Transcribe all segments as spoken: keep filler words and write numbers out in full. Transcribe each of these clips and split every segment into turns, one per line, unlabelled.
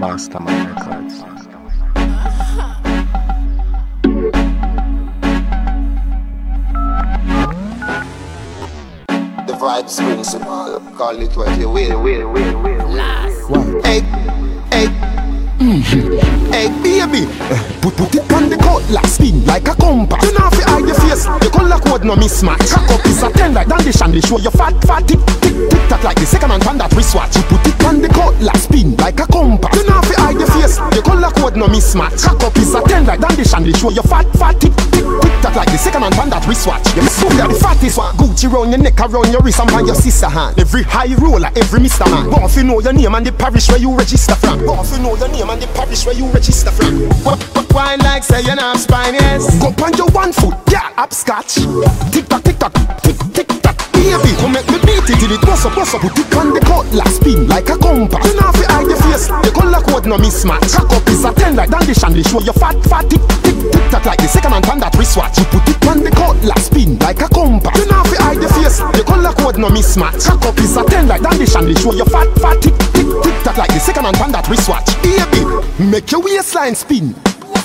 Mastermind Records.
The vibes principle, call it what you will, will, will, will.
Last.
Hey, hey, mm-hmm. Hey, baby, put put it on the cutlass, spin like a compass. You know if you hide your face, the color code no mismatch. Cock up is a ten like dandish and they show your fat, fat, tick, tick, tick, tack like the second man from that wristwatch. You put it on the cutlass, spin like a compass. You know if you hide your face, the color code no mismatch. Cock up is a ten like dandish and they show your fat, fat, tick, tick, tick, tack like the second man from that wristwatch. You so that the fattest one, Gucci round your neck, around your wrist, and by your sister hand. Every high roller, every Mister Man. But if you know your name and the parish where you register from. But if you know your name and the parish where you register from. Wine like say you're not spine, yes. Go on your one foot, yeah, upscotch. Tick tock, tick tock, tick tick tock. Baby, come make me beat it till it bust up, bust up. Put it on the cutlass, spin like a compass. You know if you hide your face, the color code no mismatch. Cock up is a ten like dandish and they show your fat, fat, tick tick tick tock like the second man from that wristwatch. You put it on the cutlass, spin like a compass. You know if you hide your face, the color code no mismatch. Cock up is a ten like dandish and they show your fat, fat, tick tick tick tock like the second man from that wristwatch. Baby, make your waistline spin.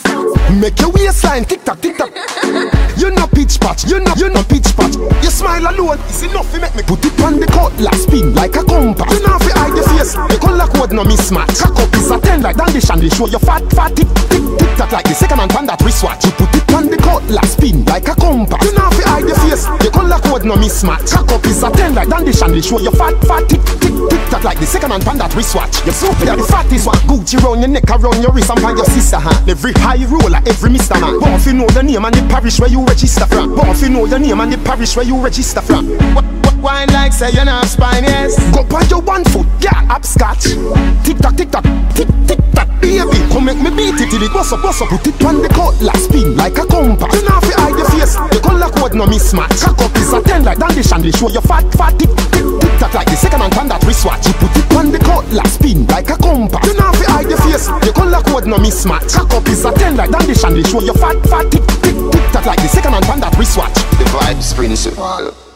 Make your waistline tick tock, tick tock. You no pitch patch, you no, you no pitch patch. You smile alone, it's enough to make me put it on the cutlass, spin like a compass. You know if you hide your face, the color code no mismatch. Cock up is a ten like dandish and they show your fat, fat, tick, tick, tick tock like the second man from that wristwatch. You put it on the cutlass, spin like a compass. You know if you hide your face, the color code no mismatch. Cock up is a ten like dandish and they show your fat, fat, tick, tick, tick tock like the second man from that wristwatch. You so that the fattest one, Gucci round your neck, around your wrist, and by your sister hand. Every high roller, every Mister Man. But if you know the name and the parish where you register from. But if you know the name and the parish where you register from. Wine like say you're not spine, yes. Go on your one foot, yeah, upscotch. Tick tock, tick tock, tick tick tock. Baby, come make me beat it till it bust up, bust up. Put it on the cutlass, spin like a compass. You know if you hide your face, the color code no mismatch. Cock up is a ten like dandish and they show your fat, fat, tick tick tick tock like the second man from that wristwatch. You put it on the cutlass, spin like a compass. You know if you hide your face, the color code no mismatch. Cock up is a ten like dandish and they show your fat, fat, tick tick tick tock like the second man from that wristwatch. The vibes principle.